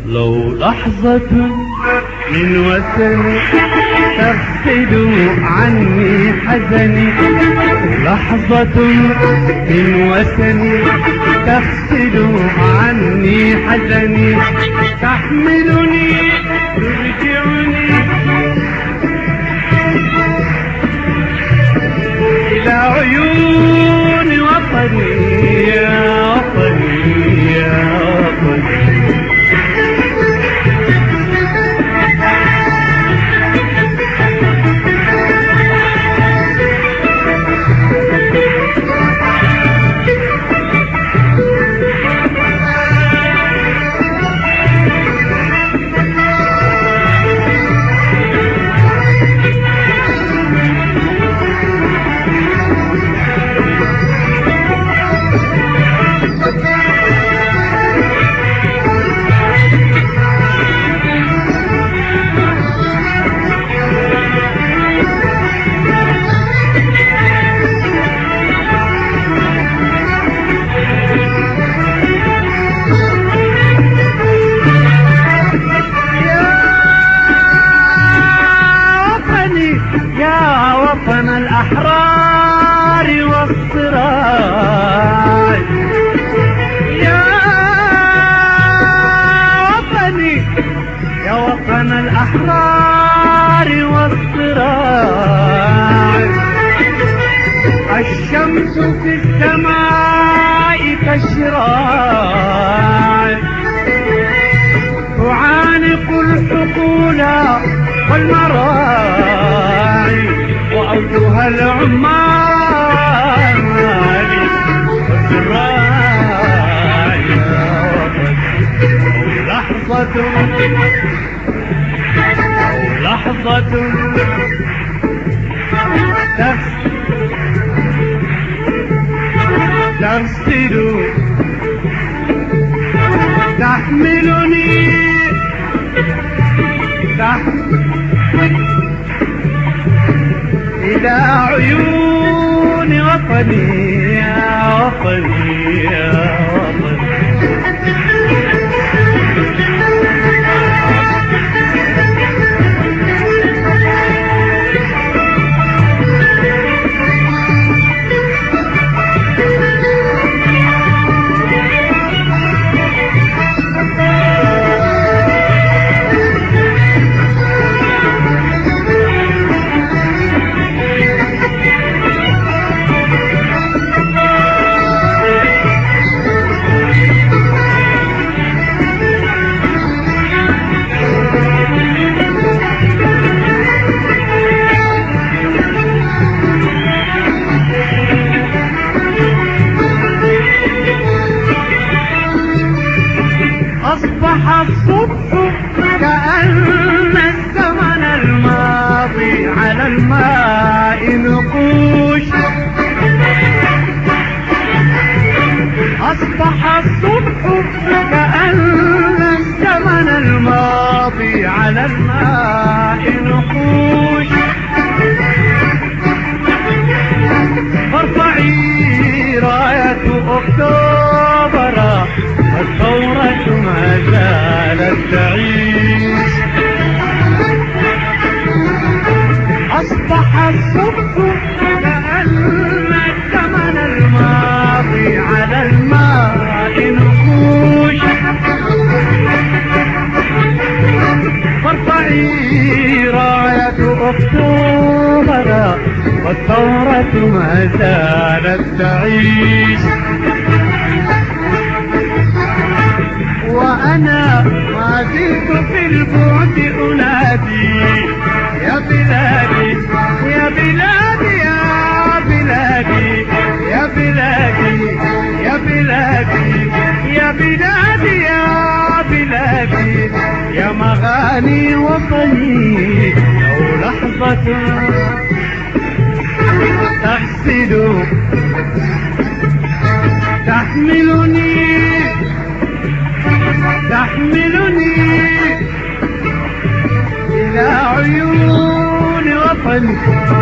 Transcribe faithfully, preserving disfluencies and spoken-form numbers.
لو لحظة من وثني تفقد عني حزني، لحظة من وثني تفقد عني حزني، تحملني ترجعني إلى عيون وطني يا وطني يا وطني. وطن الأحرار والصراع، يا وطني يا وطن الأحرار والصراع، الشمس في السماء كالشراع، تعانق الحقول والمراعي وأوجها العمال والزراع، أو لحظة أو لحظة تغسل تحملني إلى عيون وطني يا وطني يا وطني. أصبح الصبح كأن الزمن الماضي على الماء نقوش، أصبح الصبح كأن الزمن الماضي على الماء نقوش، فارفعي راية أكتوبر الثورة ما زالت تعيش، أصبح الصبح كأن الزمن الماضي على الماء نقوش، فارفعي راية أكتوبر والثورة ما زالت تعيش، وأنا ما زلت في البعد أنادي يا بلادي يا بلادي يا بلادي يا بلادي يا بلادي يا بلادي يا بلادي يا مغاني وطني. لو لحظة تغسل تحملني تحملني إلى عيون وطني